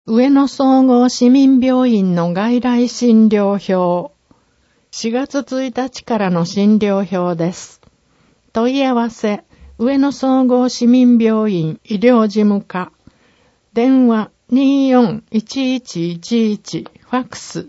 上野総合市民病院の外来診療表。4月1日からの診療表です。問い合わせ、上野総合市民病院医療事務課。電話241111、ファックス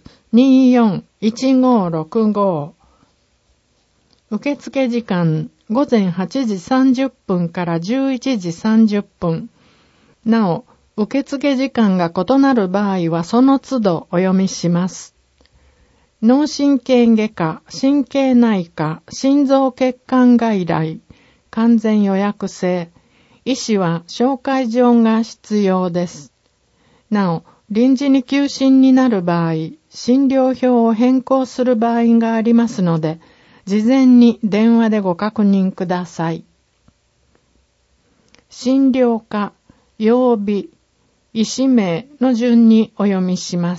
241565。受付時間、午前8時30分から11時30分。なお、受付時間が異なる場合はその都度お読みします。脳神経外科、神経内科、心臓血管外来、完全予約制。医師は紹介状が必要です。なお、臨時に休診になる場合、診療表を変更する場合がありますので、事前に電話でご確認ください。診療科、曜日、医師名の順にお読みします。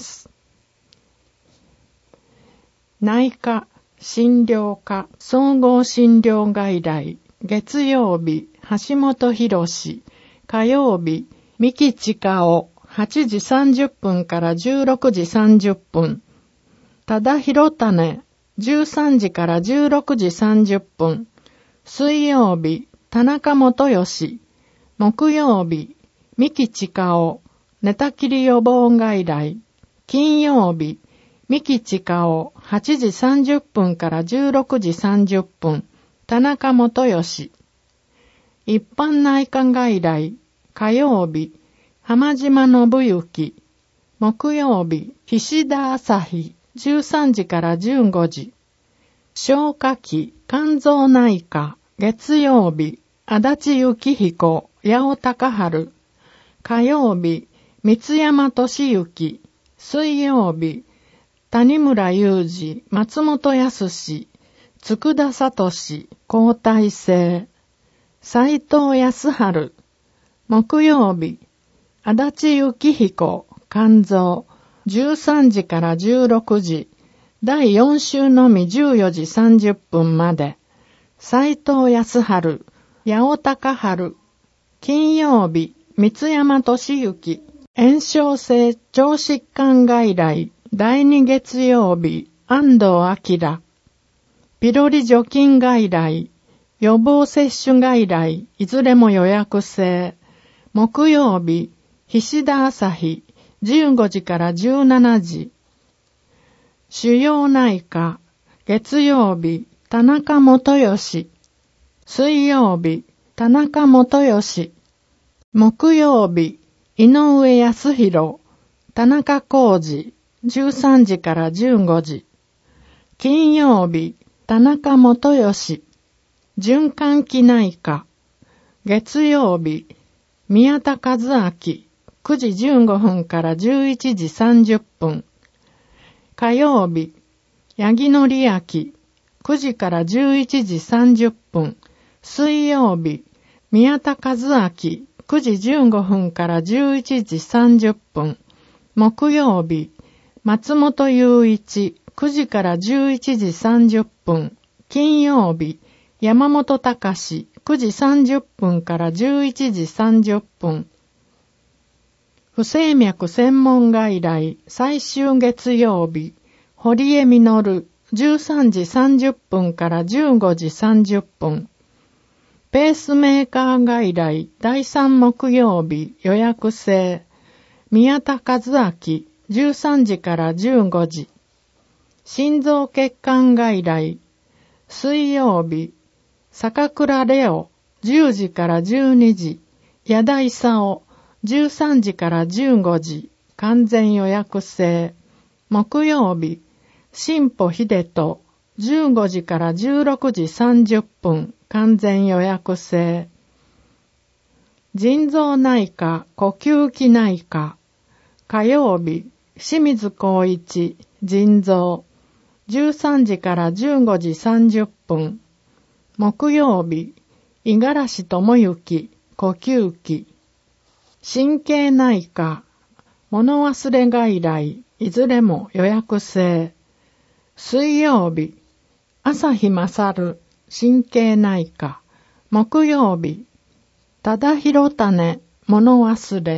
内科、診療科、総合診療外来、月曜日、橋本博史、火曜日、三木千佳夫、8時30分から16時30分、多田博種、13時から16時30分、水曜日、田中元義、木曜日、三木千佳夫、寝たきり予防外来、金曜日、三木千佳夫、8時30分から16時30分、田中元義。一般内科外来、火曜日、浜島信之、木曜日、菱田朝日、13時から15時。消化器、肝臓内科、月曜日、足立幸彦、八尾隆春。火曜日、三山俊之、水曜日、谷村雄二、松本康、佃聡、交代制。斉藤康春、木曜日、足立幸彦、肝臓、13時から16時、第4週のみ14時30分まで、斉藤康春、八尾隆春。金曜日、三山俊之、炎症性腸疾患外来、第2月曜日、安藤明。ピロリ除菌外来、予防接種外来、いずれも予約制。木曜日、菱田朝日、15時から17時。腫瘍内科、月曜日、田中元義。水曜日、田中元義。木曜日、井上康弘、田中浩二、13時から15時。金曜日、田中元義。循環器内科。月曜日、宮田和明、9時15分から11時30分。火曜日、八木則明、9時から11時30分。水曜日、宮田和明、9時15分から11時30分。木曜日、松本雄一、9時から11時30分。金曜日、山本隆、9時30分から11時30分。不整脈専門外来、最終月曜日、堀江実、13時30分から15時30分。ペースメーカー外来、第3木曜日、予約制。宮田和明、13時から15時。心臓血管外来、水曜日、坂倉レオ、10時から12時。矢田勲、13時から15時。完全予約制。木曜日、新保秀人、15時から16時30分。完全予約制。腎臓内科、呼吸器内科。火曜日、清水光一、腎臓。13時から15時30分。木曜日、五十嵐智之、呼吸器。神経内科、物忘れ外来、いずれも予約制。水曜日、朝日勝、神経内科。木曜日、多田博種、物忘れ。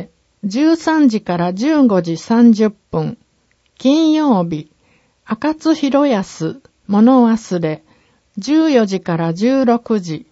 13時から15時30分。金曜日、赤津広安、物忘れ、14時から16時。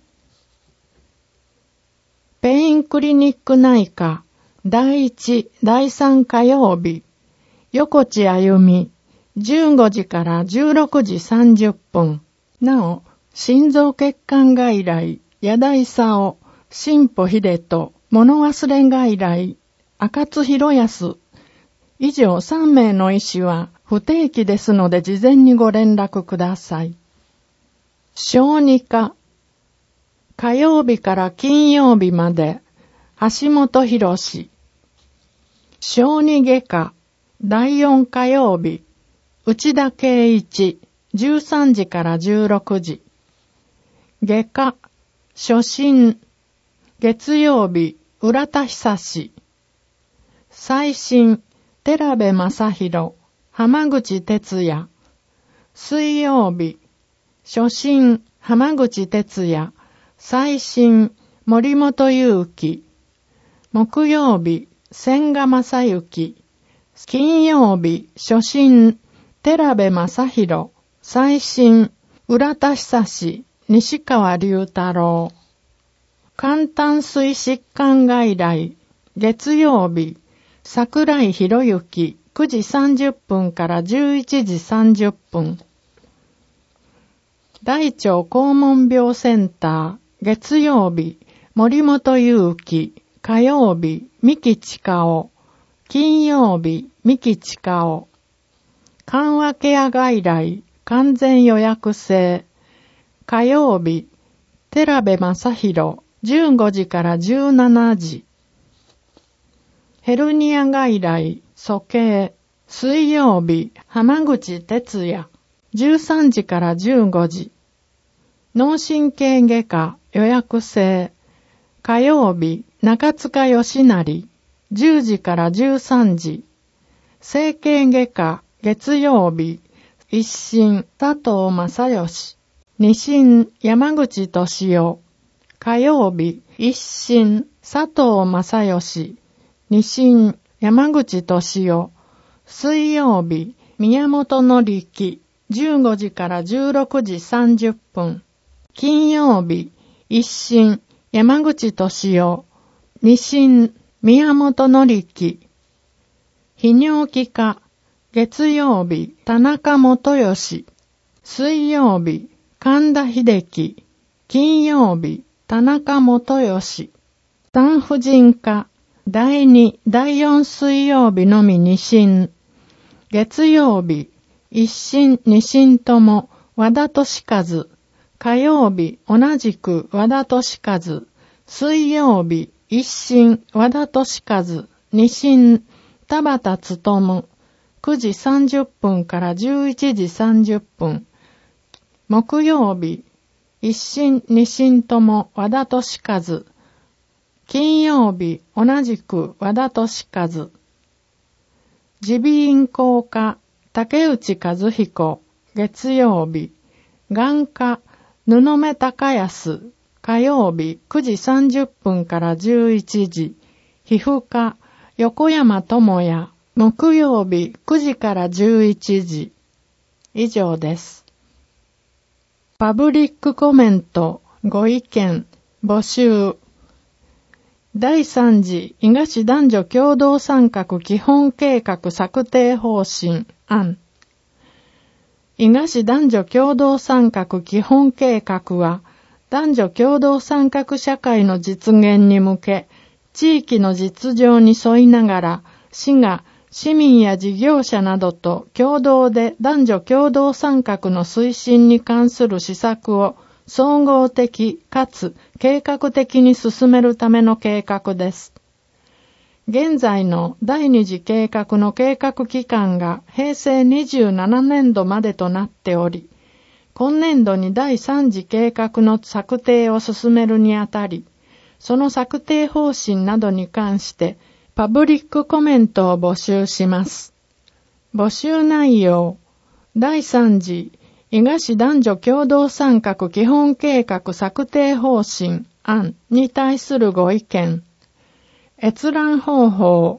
ペインクリニック内科、第1、第3火曜日、横地あゆみ、15時から16時30分。なお、心臓血管外来、矢田勲、新保秀人、物忘れ外来、赤津広安。以上3名の医師は不定期ですので事前にご連絡ください。小児科、火曜日から金曜日まで、橋本博史。小児外科、第4火曜日、内田圭一、13時から16時。外科、初診、月曜日、浦田久志。再診、寺部正宏、浜口哲也。水曜日、初診、浜口哲也。再診、森本祐樹。木曜日、千賀正幸。金曜日、初診、寺部正宏。再診、浦田久志、西川龍太郎。肝胆膵疾患外来、月曜日、桜井博之、9時30分から11時30分。大腸肛門病センター、月曜日、森本祐樹、火曜日、三木千佳夫。金曜日、三木千佳夫。緩和ケア外来、完全予約制。火曜日、寺部正宏、15時から17時。ヘルニア外来、鼠径。水曜日、浜口哲也、13時から15時。脳神経外科、予約制。火曜日、中塚義成、10時から13時。整形外科、月曜日、一診、佐藤正義。二診、山口俊夫。火曜日、一診、佐藤正義。二診、山口俊夫。水曜日、宮本紀樹。15時から16時30分。金曜日、一診、山口俊夫。二診、宮本紀樹。泌尿器科。月曜日、田中元義。水曜日、神田秀樹。金曜日、田中元義。産婦人科。第2、第4水曜日のみ二診。月曜日、一診、二診とも和田俊和。火曜日、同じく和田俊和。水曜日、一診、和田俊和。二診、田畑勉。9時30分から11時30分。木曜日、一診、二診とも和田俊和。金曜日、同じく和田俊和。耳鼻咽喉科、竹内和彦。月曜日、眼科、布目隆康。火曜日、9時30分から11時。皮膚科、横山智也。木曜日、9時から11時。以上です。パブリックコメント、ご意見、募集。第3次伊賀市男女共同参画基本計画策定方針案。伊賀市男女共同参画基本計画は、男女共同参画社会の実現に向け、地域の実情に沿いながら、市が市民や事業者などと共同で男女共同参画の推進に関する施策を総合的かつ計画的に進めるための計画です。現在の第二次計画の計画期間が平成27年度までとなっており、今年度に第三次計画の策定を進めるにあたり、その策定方針などに関してパブリックコメントを募集します。募集内容、第3次伊賀市男女共同参画基本計画策定方針案に対するご意見、閲覧方法、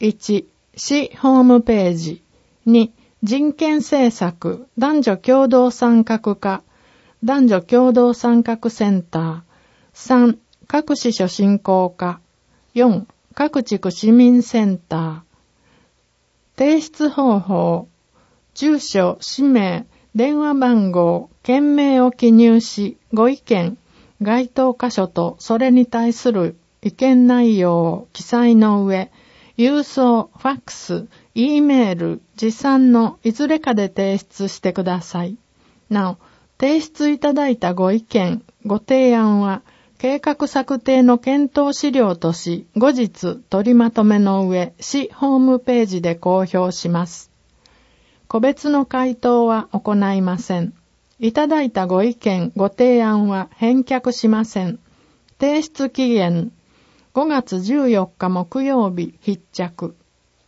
1、市ホームページ。2、人権政策男女共同参画課、男女共同参画センター。3、各市所振興課。4、各地区市民センター。提出方法。住所、氏名、電話番号、件名を記入し、ご意見、該当箇所とそれに対する意見内容を記載の上、郵送、ファックス、Eメール、持参のいずれかで提出してください。なお、提出いただいたご意見、ご提案は、計画策定の検討資料とし、後日取りまとめの上、市ホームページで公表します。個別の回答は行いません。いただいたご意見、ご提案は返却しません。提出期限、5月14日木曜日必着。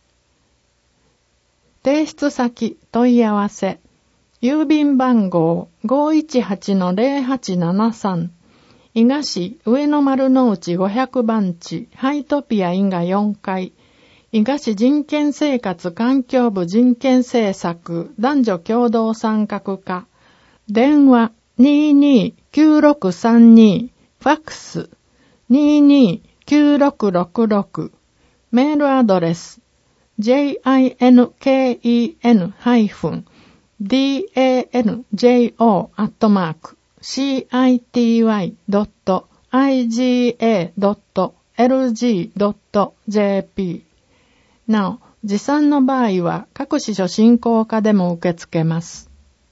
提出先、問い合わせ。郵便番号 518-0873 伊賀市上野丸の内500番地ハイトピア伊賀4階伊賀市人権生活環境部人権政策男女共同参画課電話229632ファックス229666メールアドレスjinkenjo@city.iga.lg.jp なお、持参の場合は各市所振興課でも受け付けます。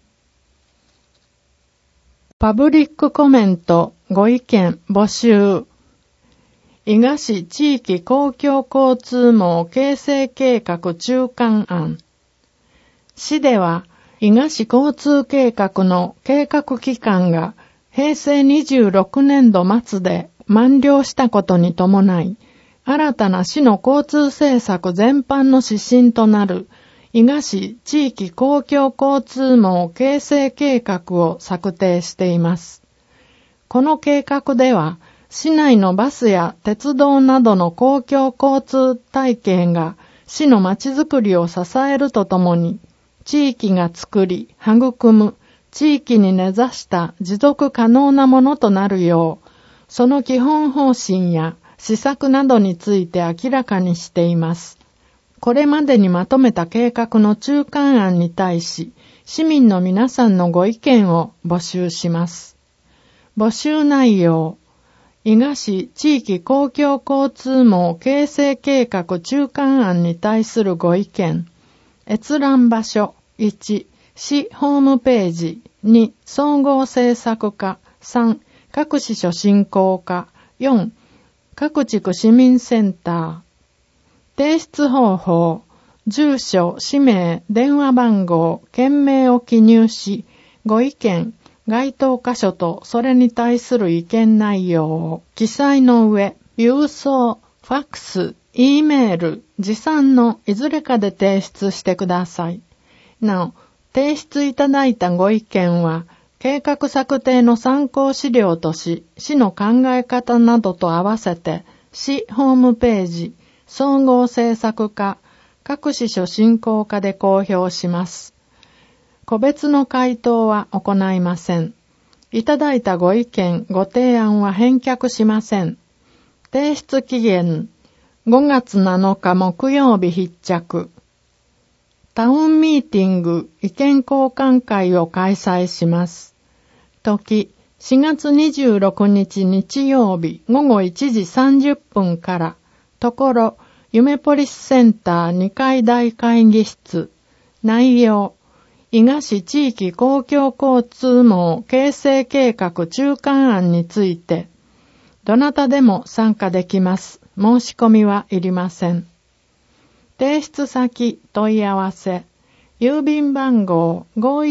パブリックコメントご意見募集。伊賀市地域公共交通網形成計画中間案。市では、伊賀市交通計画の計画期間が平成26年度末で満了したことに伴い、新たな市の交通政策全般の指針となる伊賀市地域公共交通網形成計画を策定しています。この計画では、市内のバスや鉄道などの公共交通体系が市のまちづくりを支えるとともに、地域が作り、育む、地域に根ざした持続可能なものとなるよう、その基本方針や施策などについて明らかにしています。これまでにまとめた計画の中間案に対し、市民の皆さんのご意見を募集します。募集内容、伊賀市地域公共交通網形成計画中間案に対するご意見、閲覧場所、1、市ホームページ、2、総合政策課、3、各市所振興課、4、各地区市民センター。提出方法、住所、氏名、電話番号、件名を記入し、ご意見、該当箇所とそれに対する意見内容を記載の上、郵送、ファックス、Eメール、持参のいずれかで提出してください。なお、提出いただいたご意見は、計画策定の参考資料とし、市の考え方などと合わせて、市ホームページ、総合政策課、各市所振興課で公表します。個別の回答は行いません。いただいたご意見、ご提案は返却しません。提出期限、5月7日木曜日必着。タウンミーティング意見交換会を開催します。時、4月26日日曜日午後1時30分から、ところ、夢ポリスセンター2階大会議室。内容、伊賀市地域公共交通網形成計画中間案について、どなたでも参加できます。申し込みはいりません。提出先、問い合わせ。郵便番号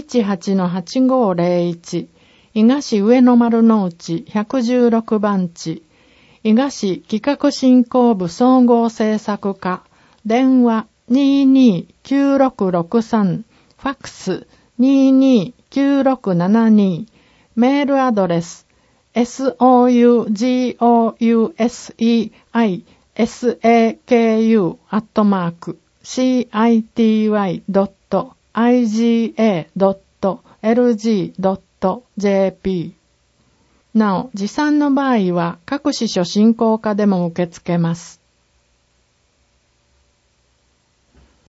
518-8501 伊賀市上野丸の内116番地伊賀市企画振興部総合政策課電話229663ファックス229672メールアドレス sougouseei saku.iga.lg.jp。なお、持参の場合は各司書進行課でも受け付けます。